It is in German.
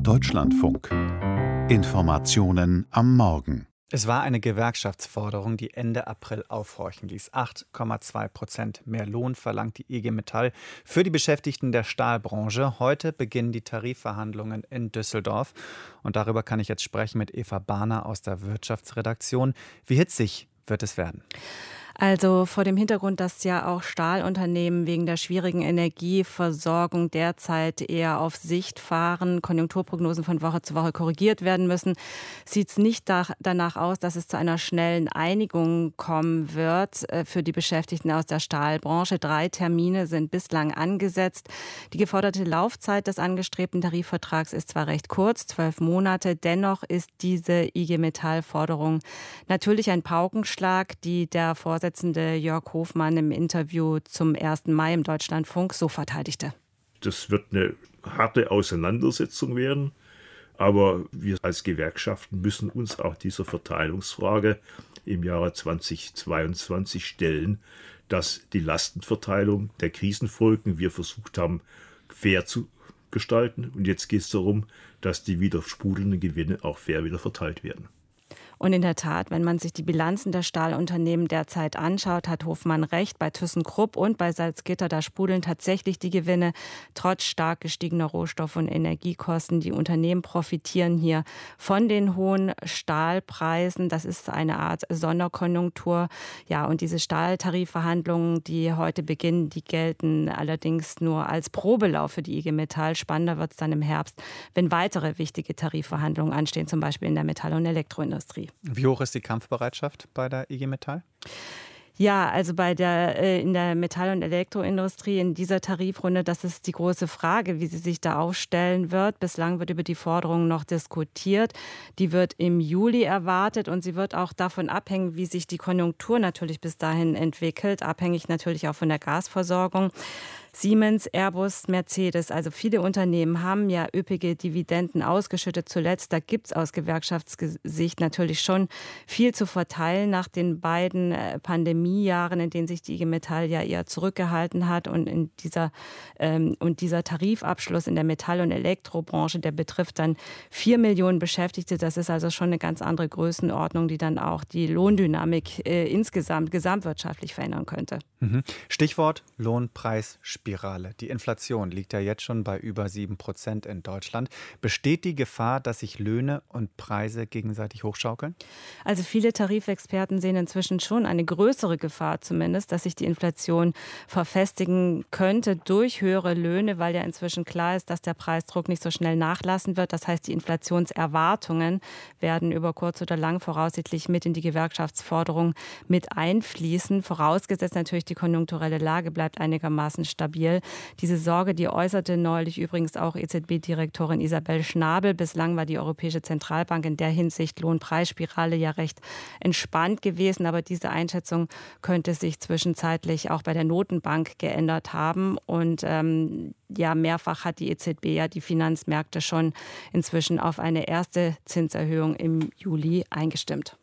Deutschlandfunk. Informationen am Morgen. Es war eine Gewerkschaftsforderung, die Ende April aufhorchen ließ. 8,2% mehr Lohn verlangt die IG Metall für die Beschäftigten der Stahlbranche. Heute beginnen die Tarifverhandlungen in Düsseldorf. Und darüber kann ich jetzt sprechen mit Eva Bahner aus der Wirtschaftsredaktion. Wie hitzig wird es werden? Also vor dem Hintergrund, dass ja auch Stahlunternehmen wegen der schwierigen Energieversorgung derzeit eher auf Sicht fahren, Konjunkturprognosen von Woche zu Woche korrigiert werden müssen, sieht es nicht danach aus, dass es zu einer schnellen Einigung kommen wird für die Beschäftigten aus der Stahlbranche. 3 Termine sind bislang angesetzt. Die geforderte Laufzeit des angestrebten Tarifvertrags ist zwar recht kurz, 12 Monate, dennoch ist diese IG Metall-Forderung natürlich ein Paukenschlag, die der Vorsitzende Jörg Hofmann im Interview zum 1. Mai im Deutschlandfunk so verteidigte. Das wird eine harte Auseinandersetzung werden, aber wir als Gewerkschaften müssen uns auch dieser Verteilungsfrage im Jahre 2022 stellen, dass die Lastenverteilung der Krisenfolgen wir versucht haben, fair zu gestalten. Und jetzt geht es darum, dass die wieder sprudelnden Gewinne auch fair wieder verteilt werden. Und in der Tat, wenn man sich die Bilanzen der Stahlunternehmen derzeit anschaut, hat Hofmann recht. Bei ThyssenKrupp und bei Salzgitter, da sprudeln tatsächlich die Gewinne trotz stark gestiegener Rohstoff- und Energiekosten. Die Unternehmen profitieren hier von den hohen Stahlpreisen. Das ist eine Art Sonderkonjunktur. Ja, und diese Stahltarifverhandlungen, die heute beginnen, die gelten allerdings nur als Probelauf für die IG Metall. Spannender wird es dann im Herbst, wenn weitere wichtige Tarifverhandlungen anstehen, zum Beispiel in der Metall- und Elektroindustrie. Wie hoch ist die Kampfbereitschaft bei der IG Metall? Ja, also in der Metall- und Elektroindustrie in dieser Tarifrunde, das ist die große Frage, wie sie sich da aufstellen wird. Bislang wird über die Forderung noch diskutiert. Die wird im Juli erwartet und sie wird auch davon abhängen, wie sich die Konjunktur natürlich bis dahin entwickelt, abhängig natürlich auch von der Gasversorgung. Siemens, Airbus, Mercedes, also viele Unternehmen haben ja üppige Dividenden ausgeschüttet zuletzt. Da gibt es aus Gewerkschaftssicht natürlich schon viel zu verteilen nach den beiden Pandemiejahren, in denen sich die IG Metall ja eher zurückgehalten hat. Und dieser Tarifabschluss in der Metall- und Elektrobranche, der betrifft dann 4 Millionen Beschäftigte. Das ist also schon eine ganz andere Größenordnung, die dann auch die Lohndynamik insgesamt gesamtwirtschaftlich verändern könnte. Stichwort Lohnpreisspirale. Die Inflation liegt ja jetzt schon bei über 7% in Deutschland. Besteht die Gefahr, dass sich Löhne und Preise gegenseitig hochschaukeln? Also viele Tarifexperten sehen inzwischen schon eine größere Gefahr zumindest, dass sich die Inflation verfestigen könnte durch höhere Löhne, weil ja inzwischen klar ist, dass der Preisdruck nicht so schnell nachlassen wird. Das heißt, die Inflationserwartungen werden über kurz oder lang voraussichtlich mit in die Gewerkschaftsforderung mit einfließen. Vorausgesetzt natürlich, die konjunkturelle Lage bleibt einigermaßen stabil. Diese Sorge, die äußerte neulich übrigens auch EZB-Direktorin Isabel Schnabel. Bislang war die Europäische Zentralbank in der Hinsicht Lohnpreisspirale ja recht entspannt gewesen. Aber diese Einschätzung könnte sich zwischenzeitlich auch bei der Notenbank geändert haben. Und mehrfach hat die EZB ja die Finanzmärkte schon inzwischen auf eine erste Zinserhöhung im Juli eingestimmt.